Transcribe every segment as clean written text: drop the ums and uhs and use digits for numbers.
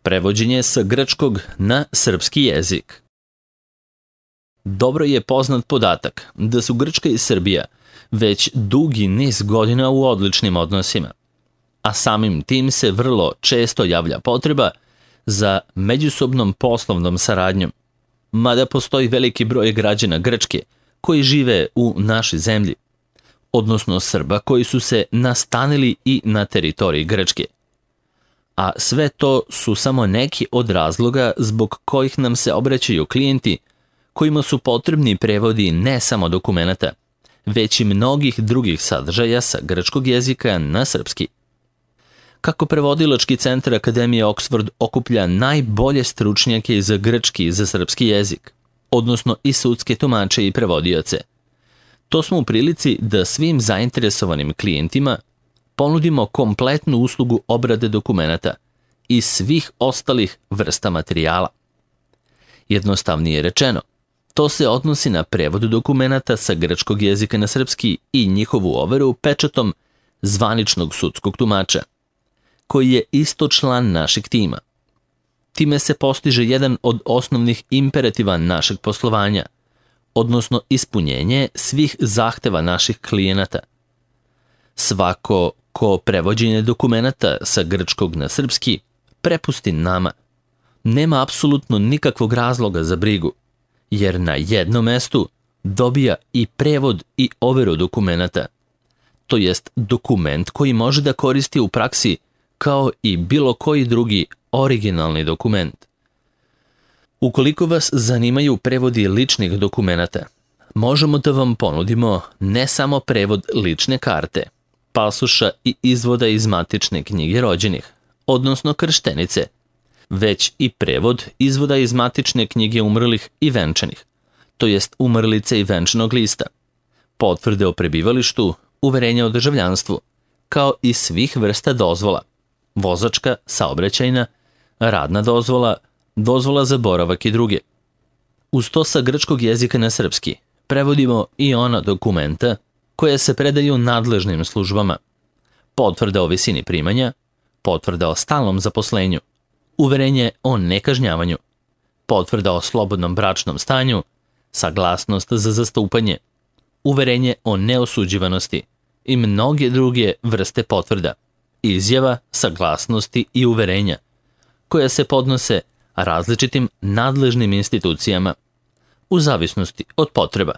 Prevođenje sa grčkog na srpski jezik. Dobro je poznat podatak da su Grčka i Srbija već dugi niz godina u odličnim odnosima, a samim tim se vrlo često javlja potreba za međusobnom poslovnom saradnjom, mada postoji veliki broj građana Grčke koji žive u našoj zemlji, odnosno Srba koji su se nastanili i na teritoriji Grčke. A sve to su samo neki od razloga zbog kojih nam se obraćaju klijenti kojima su potrebni prevodi ne samo dokumenata, već i mnogih drugih sadržaja sa grčkog jezika na srpski. Kako prevodilački centar Akademije Oxford okuplja najbolje stručnjake za grčki i za srpski jezik, odnosno i sudske tumače i prevodioce, to smo u prilici da svim zainteresovanim klijentima ponudimo kompletnu uslugu obrade dokumenata i svih ostalih vrsta materijala. Jednostavnije rečeno, to se odnosi na prevod dokumenata sa grčkog jezika na srpski i njihovu overu pečatom zvaničnog sudskog tumača, koji je isto član našeg tima. Time se postiže jedan od osnovnih imperativa našeg poslovanja, odnosno ispunjenje svih zahteva naših klijenata. Svako ko prevođenje dokumenata sa grčkog na srpski prepusti nama, nema apsolutno nikakvog razloga za brigu, jer na jednom mestu dobija i prevod i overu dokumenata, to jest dokument koji može da koristi u praksi kao i bilo koji drugi originalni dokument. Ukoliko vas zanimaju prevodi ličnih dokumenata, možemo da vam ponudimo ne samo prevod lične karte, pasoša i izvoda iz matične knjige rođenih, odnosno krštenice, već i prevod izvoda iz matične knjige umrlih i venčanih, to jest umrlice i venčanog lista, potvrde o prebivalištu, uverenja o državljanstvu, kao i svih vrsta dozvola, vozačka, saobraćajna, radna dozvola, dozvola za boravak i druge. Uz to sa grčkog jezika na srpski prevodimo i ona dokumenta koja se predaju nadležnim službama, potvrda o visini primanja, potvrda o stalnom zaposlenju, uverenje o nekažnjavanju, potvrda o slobodnom bračnom stanju, saglasnost za zastupanje, uverenje o neosuđivanosti i mnoge druge vrste potvrda, izjava, saglasnosti i uverenja, koja se podnose različitim nadležnim institucijama, u zavisnosti od potreba.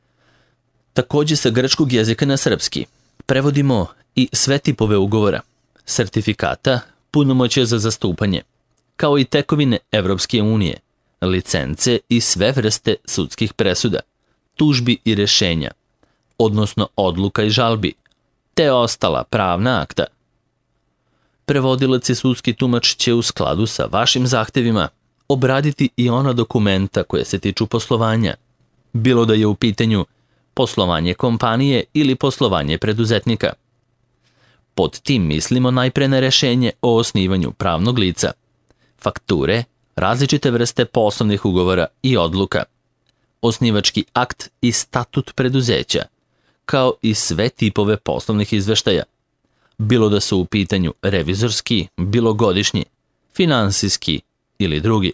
Takođe sa grčkog jezika na srpski prevodimo i sve tipove ugovora, sertifikata, punomoćja za zastupanje, kao i tekovine Evropske unije, licence i sve vrste sudskih presuda, tužbi i rešenja, odnosno odluka i žalbi, te ostala pravna akta. Prevodilac i sudski tumač će u skladu sa vašim zahtevima obraditi i ona dokumenta koje se tiču poslovanja, bilo da je u pitanju poslovanje kompanije ili poslovanje preduzetnika. Pod tim mislimo najpre na rešenje o osnivanju pravnog lica, fakture, različite vrste poslovnih ugovora i odluka, osnivački akt i statut preduzeća, kao i sve tipove poslovnih izveštaja, bilo da su u pitanju revizorski, bilo godišnji, finansijski ili drugi.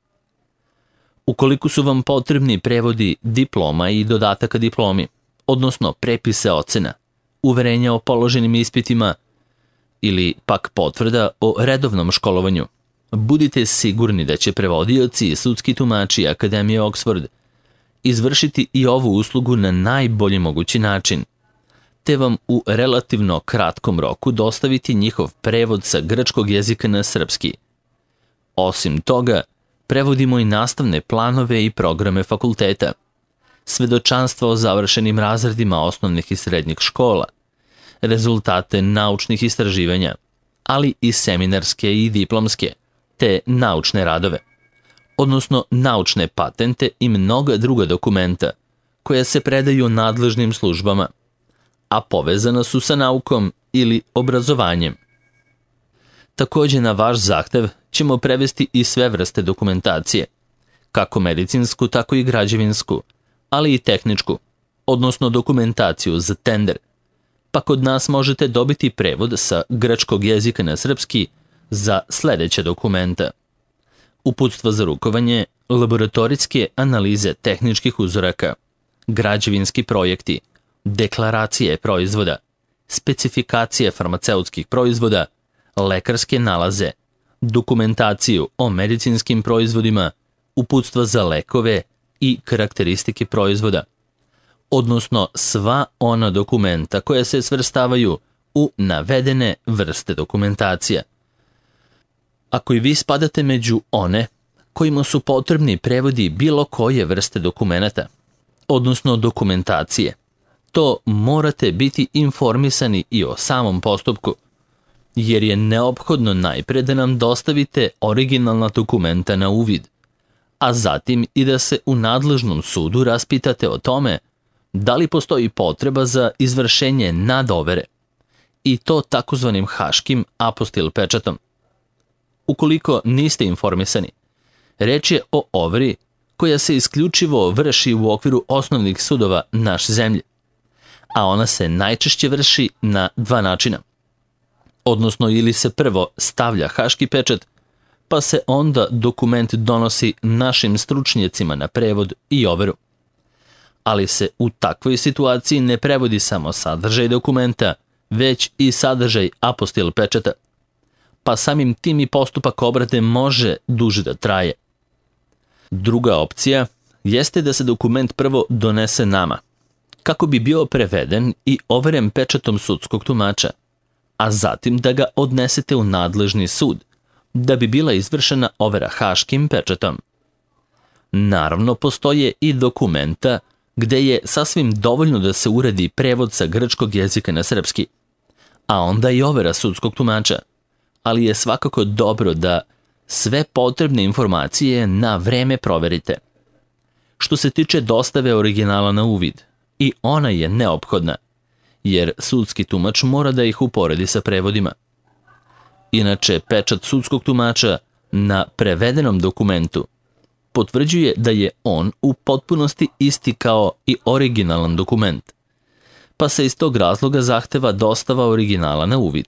Ukoliko su vam potrebni prevodi diploma i dodataka diplomi, odnosno prepise ocena, uverenja o položenim ispitima ili pak potvrda o redovnom školovanju, budite sigurni da će prevodioci i sudski tumači Akademije Oxford izvršiti i ovu uslugu na najbolji mogući način, te vam u relativno kratkom roku dostaviti njihov prevod sa grčkog jezika na srpski. Osim toga, prevodimo i nastavne planove i programe fakulteta, svedočanstva o završenim razredima osnovnih i srednjih škola, rezultate naučnih istraživanja, ali i seminarske i diplomske, te naučne radove, odnosno naučne patente i mnoga druga dokumenta koja se predaju nadležnim službama, a povezana su sa naukom ili obrazovanjem. Takođe na vaš zahtev ćemo prevesti i sve vrste dokumentacije, kako medicinsku, tako i građevinsku, ali i tehničku, odnosno dokumentaciju za tender, pa kod nas možete dobiti prevod sa grčkog jezika na srpski za sledeća dokumenta: uputstva za rukovanje, laboratorijske analize tehničkih uzoraka, građevinski projekti, deklaracije proizvoda, specifikacije farmaceutskih proizvoda, lekarske nalaze, dokumentaciju o medicinskim proizvodima, uputstva za lekove i karakteristike proizvoda, odnosno sva ona dokumenta koja se svrstavaju u navedene vrste dokumentacija. Ako i vi spadate među one kojima su potrebni prevodi bilo koje vrste dokumenata, odnosno dokumentacije, to morate biti informisani i o samom postupku, jer je neophodno najpre da nam dostavite originalna dokumenta na uvid, a zatim i da se u nadležnom sudu raspitate o tome da li postoji potreba za izvršenje nadovere, i to takozvanim haškim apostil pečatom. Ukoliko niste informisani, reč je o overi koja se isključivo vrši u okviru osnovnih sudova naše zemlje, a ona se najčešće vrši na dva načina. Odnosno, ili se prvo stavlja haški pečat, pa se onda dokument donosi našim stručnjacima na prevod i overu. Ali se u takvoj situaciji ne prevodi samo sadržaj dokumenta, već i sadržaj apostil pečata, pa samim tim i postupak obrade može duže da traje. Druga opcija jeste da se dokument prvo donese nama, kako bi bio preveden i overen pečatom sudskog tumača, a zatim da ga odnesete u nadležni sud, da bi bila izvršena overa haškim pečatom. Naravno, postoje i dokumenta gde je sasvim dovoljno da se uradi prevod sa grčkog jezika na srpski, a onda i overa sudskog tumača, ali je svakako dobro da sve potrebne informacije na vreme proverite. Što se tiče dostave originala na uvid, i ona je neophodna, jer sudski tumač mora da ih uporedi sa prevodima. Inače, pečat sudskog tumača na prevedenom dokumentu potvrđuje da je on u potpunosti isti kao i originalan dokument, pa se iz tog razloga zahteva dostava originala na uvid.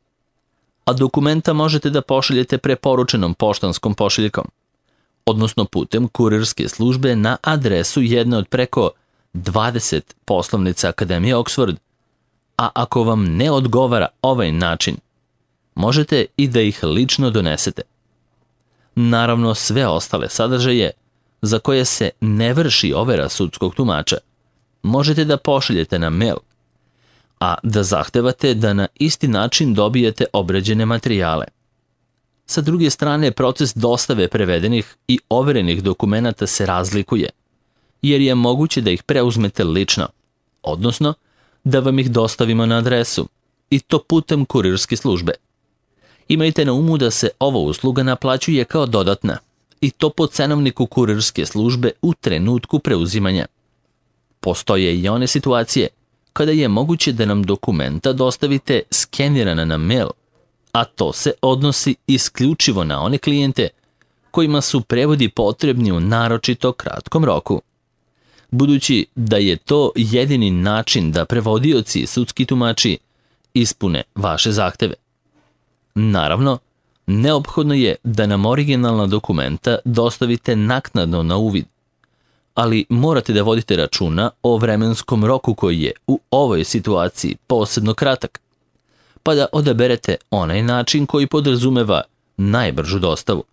A dokumenta možete da pošaljete preporučenom poštanskom pošiljkom, odnosno putem kurirske službe na adresu jedne od preko 20 poslovnica Akademije Oxford, a ako vam ne odgovara ovaj način, možete i da ih lično donesete. Naravno, sve ostale sadržaje za koje se ne vrši overa sudskog tumača možete da pošaljete na mail, a da zahtevate da na isti način dobijete obrađene materijale. Sa druge strane, proces dostave prevedenih i overenih dokumenata se razlikuje, jer je moguće da ih preuzmete lično, odnosno da vam ih dostavimo na adresu, i to putem kurirske službe. Imajte na umu da se ova usluga naplaćuje kao dodatna, i to po cenovniku kurirske službe u trenutku preuzimanja. Postoje i one situacije kada je moguće da nam dokumenta dostavite skenirana na mail, a to se odnosi isključivo na one klijente kojima su prevodi potrebni u naročito kratkom roku. Budući da je to jedini način da prevodioci i sudski tumači ispune vaše zahteve. Naravno, neophodno je da nam originalna dokumenta dostavite naknadno na uvid, ali morate da vodite računa o vremenskom roku koji je u ovoj situaciji posebno kratak, pa da odaberete onaj način koji podrazumeva najbržu dostavu.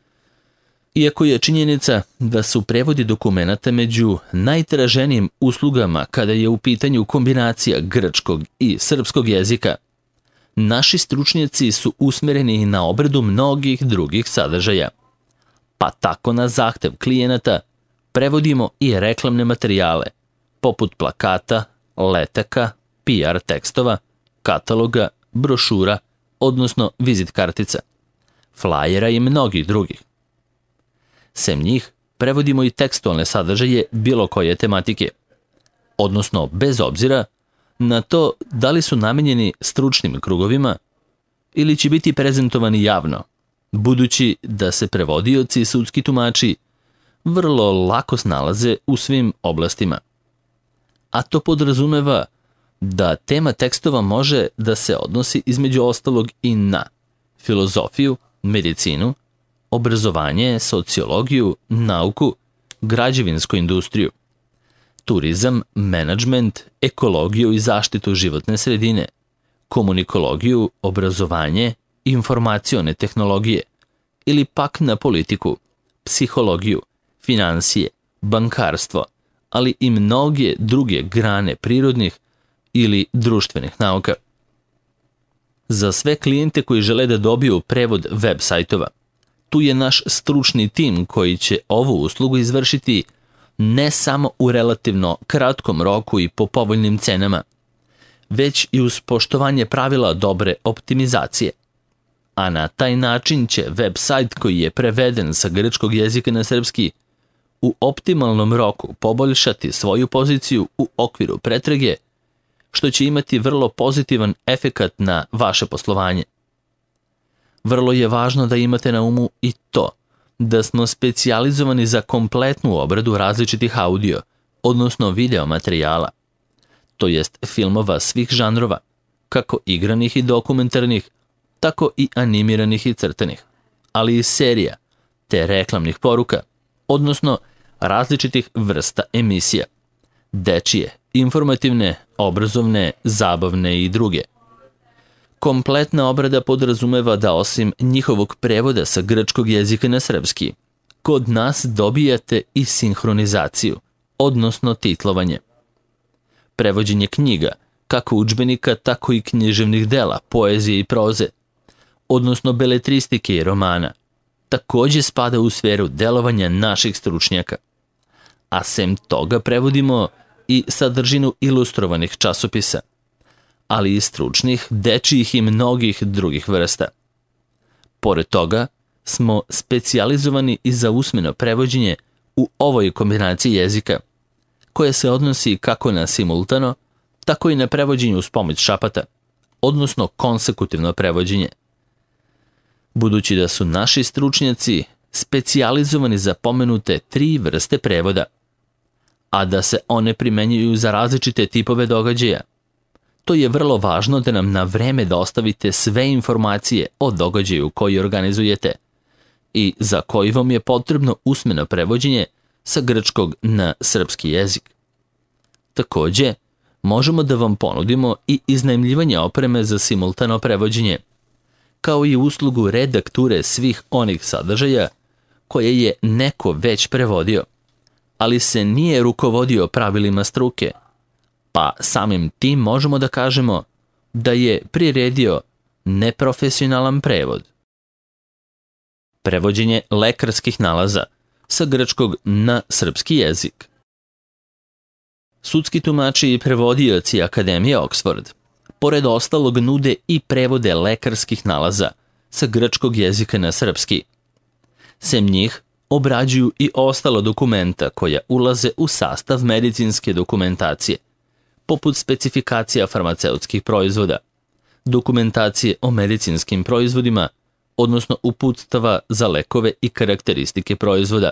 Iako je činjenica da su prevodi dokumenata među najtraženijim uslugama kada je u pitanju kombinacija grčkog i srpskog jezika, naši stručnjaci su usmereni na obradu mnogih drugih sadržaja, pa tako na zahtev klijenata prevodimo i reklamne materijale, poput plakata, letaka, PR tekstova, kataloga, brošura, odnosno vizit kartica, flajera i mnogih drugih. Sem njih, prevodimo i tekstualne sadržaje bilo koje tematike, odnosno bez obzira na to da li su namenjeni stručnim krugovima ili će biti prezentovani javno, budući da se prevodioci i sudski tumači vrlo lako snalaze u svim oblastima. A to podrazumeva da tema tekstova može da se odnosi između ostalog i na filozofiju, medicinu, obrazovanje, sociologiju, nauku, građevinsku industriju, turizam, menadžment, ekologiju i zaštitu životne sredine, komunikologiju, obrazovanje, informacione tehnologije ili pak na politiku, psihologiju, finansije, bankarstvo, ali i mnoge druge grane prirodnih ili društvenih nauka. Za sve klijente koji žele da dobiju prevod web sajtova, tu je naš stručni tim koji će ovu uslugu izvršiti ne samo u relativno kratkom roku i po povoljnim cenama, već i uz poštovanje pravila dobre optimizacije. A na taj način će web sajt koji je preveden sa grčkog jezika na srpski u optimalnom roku poboljšati svoju poziciju u okviru pretrage, što će imati vrlo pozitivan efekat na vaše poslovanje. Vrlo je važno da imate na umu i to da smo specijalizovani za kompletnu obradu različitih audio, odnosno video materijala, to jest filmova svih žanrova, kako igranih i dokumentarnih, tako i animiranih i crtanih, ali i serija, te reklamnih poruka, odnosno različitih vrsta emisija, dečije, informativne, obrazovne, zabavne i druge. Kompletna obrada podrazumeva da osim njihovog prevoda sa grčkog jezika na srpski, kod nas dobijate i sinhronizaciju, odnosno titlovanje. Prevođenje knjiga, kako udžbenika, tako i književnih dela, poezije i proze, odnosno beletristike i romana, takođe spada u sferu delovanja naših stručnjaka. A sem toga prevodimo i sadržinu ilustrovanih časopisa, ali i stručnih, dečijih i mnogih drugih vrsta. Pored toga, smo specijalizovani i za usmeno prevođenje u ovoj kombinaciji jezika, koje se odnosi kako na simultano, tako i na prevođenje uz pomoć šapata, odnosno konsekutivno prevođenje. Budući da su naši stručnjaci specijalizovani za pomenute 3 vrste prevoda, a da se one primenjuju za različite tipove događaja, to je vrlo važno da nam na vreme dostavite sve informacije o događaju koji organizujete i za koji vam je potrebno usmeno prevođenje sa grčkog na srpski jezik. Takođe, možemo da vam ponudimo i iznajmljivanje opreme za simultano prevođenje, kao i uslugu redakture svih onih sadržaja koje je neko već prevodio, ali se nije rukovodio pravilima struke, pa samim tim možemo da kažemo da je priredio neprofesionalan prevod. Prevođenje lekarskih nalaza sa grčkog na srpski jezik. Sudski tumači i prevodioci Akademije Oxford, pored ostalog, nude i prevode lekarskih nalaza sa grčkog jezika na srpski. Sem njih, obrađuju i ostala dokumenta koja ulaze u sastav medicinske dokumentacije, poput specifikacija farmaceutskih proizvoda, dokumentacije o medicinskim proizvodima, odnosno uputstava za lekove i karakteristike proizvoda.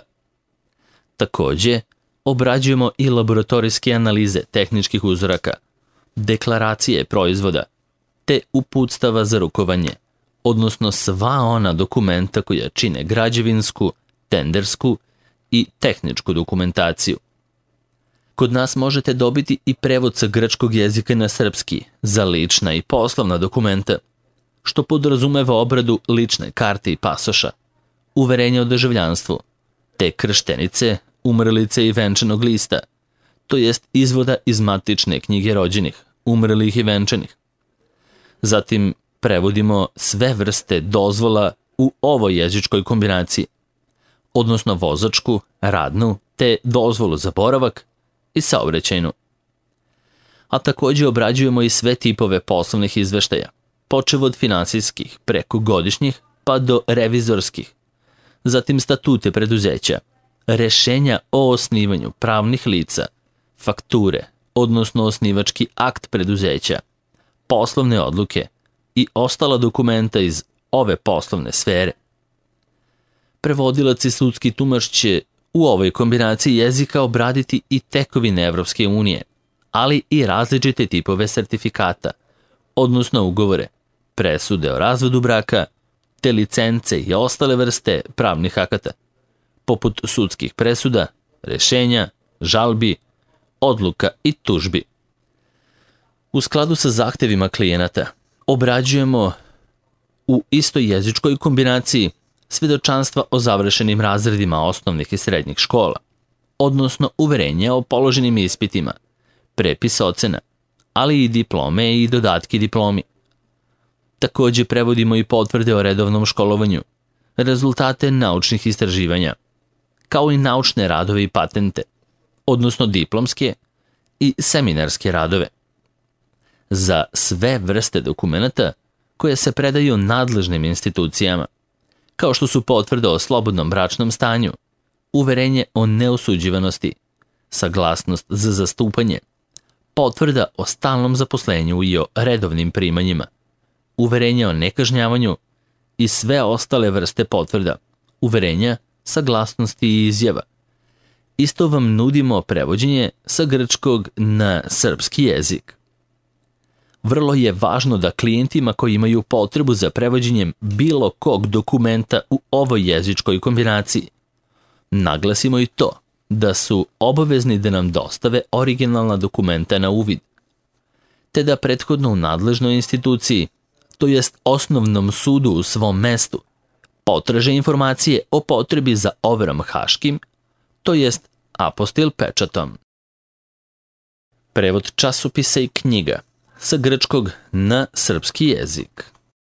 Takođe, obrađujemo i laboratorijske analize tehničkih uzoraka, deklaracije proizvoda, te uputstava za rukovanje, odnosno sva ona dokumenta koja čine građevinsku, tendersku i tehničku dokumentaciju. Kod nas možete dobiti i prevod sa grčkog jezika na srpski za lična i poslovna dokumenta, što podrazumeva obradu lične karte i pasoša, uverenja o državljanstvu, te krštenice, umrlice i venčanog lista, to jest izvoda iz matične knjige rođenih, umrlih i venčanih. Zatim prevodimo sve vrste dozvola u ovoj jezičkoj kombinaciji, odnosno vozačku, radnu, te dozvolu za boravak i saobraćajnu. A takođe obrađujemo i sve tipove poslovnih izveštaja, počev od finansijskih, preko godišnjih, pa do revizorskih, zatim statute preduzeća, rešenja o osnivanju pravnih lica, fakture, odnosno osnivački akt preduzeća, poslovne odluke i ostala dokumenta iz ove poslovne sfere. Prevodilac i sudski tumač će u ovoj kombinaciji jezika obraditi i tekovine Evropske unije, ali i različite tipove sertifikata, odnosno ugovore, presude o razvodu braka, te licence i ostale vrste pravnih akata, poput sudskih presuda, rešenja, žalbi, odluka i tužbi. U skladu sa zahtevima klijenata obrađujemo u istoj jezičkoj kombinaciji svedočanstva o završenim razredima osnovnih i srednjih škola, odnosno uverenja o položenim ispitima, prepis ocena, ali i diplome i dodatki diplomi. Takođe prevodimo i potvrde o redovnom školovanju, rezultate naučnih istraživanja, kao i naučne radove i patente, odnosno diplomske i seminarske radove. Za sve vrste dokumenata koje se predaju nadležnim institucijama, kao što su potvrda o slobodnom bračnom stanju, uverenje o neosuđivanosti, saglasnost za zastupanje, potvrda o stalnom zaposlenju i o redovnim primanjima, uverenje o nekažnjavanju i sve ostale vrste potvrda, uverenja, saglasnosti i izjava. Isto vam nudimo prevođenje sa grčkog na srpski jezik. Vrlo je važno da klijentima koji imaju potrebu za prevođenjem bilo kog dokumenta u ovoj jezičkoj kombinaciji naglasimo i to da su obavezni da nam dostave originalna dokumenta na uvid, te da prethodno u nadležnoj instituciji, to jest osnovnom sudu u svom mestu, potraže informacije o potrebi za overom haškim, to jest apostil pečatom. Prevod časopisa i knjiga sa grčkog na srpski jezik.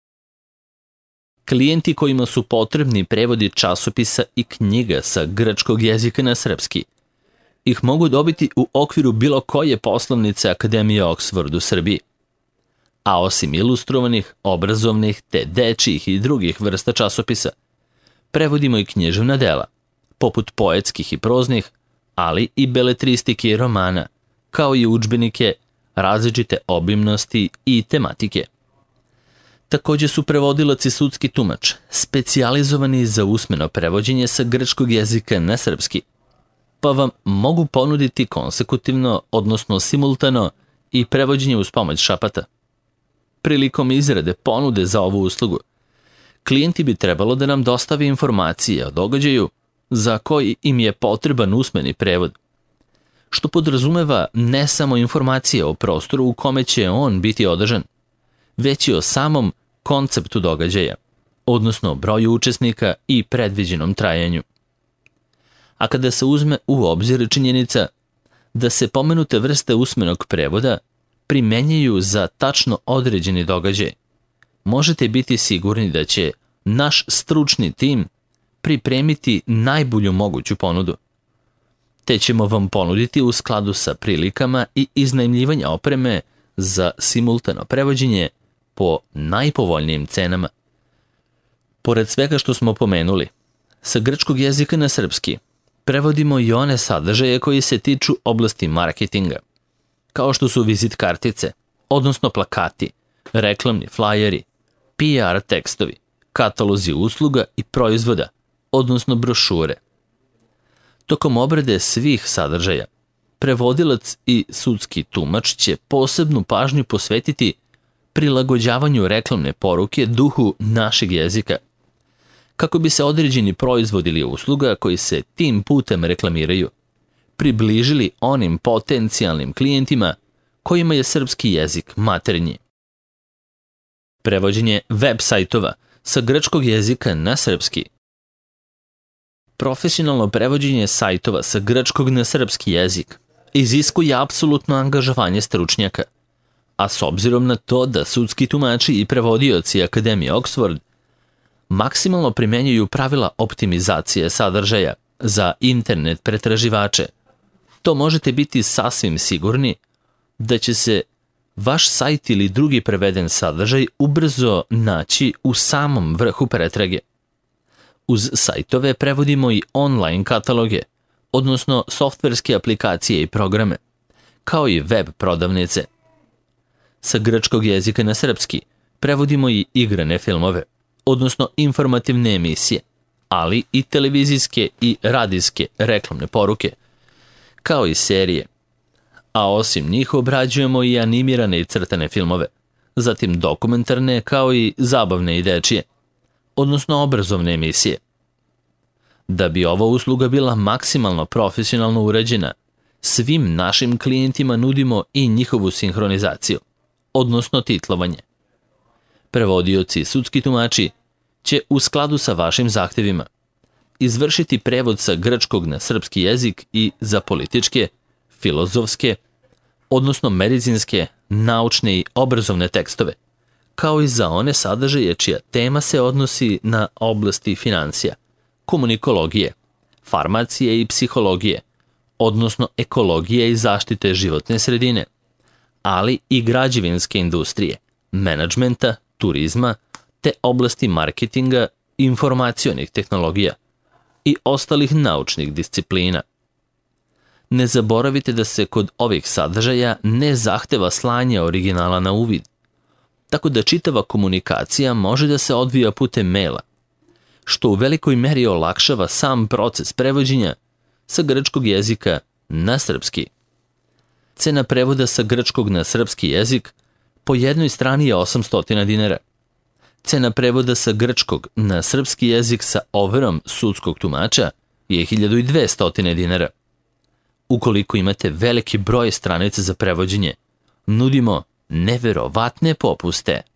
Klijenti kojima su potrebni prevodi časopisa i knjiga sa grčkog jezika na srpski ih mogu dobiti u okviru bilo koje poslovnice Akademije Oxford u Srbiji. A osim ilustrovanih, obrazovnih te dečjih i drugih vrsta časopisa, prevodimo i književna dela, poput poetskih i proznih, ali i beletristike i romana, kao i udžbenike različite obimnosti i tematike. Takođe su prevodilac i sudski tumač, specijalizovani za usmeno prevođenje sa grčkog jezika na srpski, pa vam mogu ponuditi konsekutivno, odnosno simultano, i prevođenje uz pomoć šapata. Prilikom izrade ponude za ovu uslugu, klijenti bi trebalo da nam dostave informacije o događaju za koji im je potreban usmeni prevod, što podrazumeva ne samo informacije o prostoru u kome će on biti održan, već i o samom konceptu događaja, odnosno broju učesnika i predviđenom trajanju. A kada se uzme u obzir činjenica da se pomenute vrste usmenog prevoda primenjuju za tačno određeni događaj, možete biti sigurni da će naš stručni tim pripremiti najbolju moguću ponudu, te ćemo vam ponuditi u skladu sa prilikama i iznajmljivanja opreme za simultano prevođenje po najpovoljnijim cenama. Pored svega što smo pomenuli, sa grčkog jezika na srpski prevodimo i one sadržaje koji se tiču oblasti marketinga, kao što su vizit kartice, odnosno plakati, reklamni flajeri, PR tekstovi, katalozi usluga i proizvoda, odnosno brošure. Tokom obrade svih sadržaja, prevodilac i sudski tumač će posebnu pažnju posvetiti prilagođavanju reklamne poruke duhu našeg jezika, kako bi se određeni proizvod ili usluga koji se tim putem reklamiraju približili onim potencijalnim klijentima kojima je srpski jezik maternji. Prevođenje web sajtova sa grčkog jezika na srpski. Profesionalno prevođenje sajtova sa grčkog na srpski jezik iziskuje apsolutno angažovanje stručnjaka, a s obzirom na to da sudski tumači i prevodioci Akademije Oxford maksimalno primenjuju pravila optimizacije sadržaja za internet pretraživače, to možete biti sasvim sigurni da će se vaš sajt ili drugi preveden sadržaj ubrzo naći u samom vrhu pretrage. Uz sajtove prevodimo i online kataloge, odnosno softverske aplikacije i programe, kao i web prodavnice. Sa grčkog jezika na srpski prevodimo i igrane filmove, odnosno informativne emisije, ali i televizijske i radijske reklamne poruke, kao i serije. A osim njih obrađujemo i animirane i crtane filmove, zatim dokumentarne kao i zabavne i dečije, odnosno obrazovne emisije. Da bi ova usluga bila maksimalno profesionalno urađena, svim našim klijentima nudimo i njihovu sinhronizaciju, odnosno titlovanje. Prevodioci i sudski tumači će u skladu sa vašim zahtevima izvršiti prevod sa grčkog na srpski jezik i za političke, filozofske, odnosno medicinske, naučne i obrazovne tekstove, kao i za one sadržaje čija tema se odnosi na oblasti financija, komunikologije, farmacije i psihologije, odnosno ekologije i zaštite životne sredine, ali i građevinske industrije, menadžmenta, turizma, te oblasti marketinga, informacionih tehnologija i ostalih naučnih disciplina. Ne zaboravite da se kod ovih sadržaja ne zahteva slanje originala na uvid, tako da čitava komunikacija može da se odvija putem maila, što u velikoj meri olakšava sam proces prevođenja sa grčkog jezika na srpski. Cena prevoda sa grčkog na srpski jezik po jednoj strani je 800 dinara. Cena prevoda sa grčkog na srpski jezik sa overom sudskog tumača je 1200 dinara. Ukoliko imate veliki broj stranica za prevođenje, nudimo neverovatne popuste.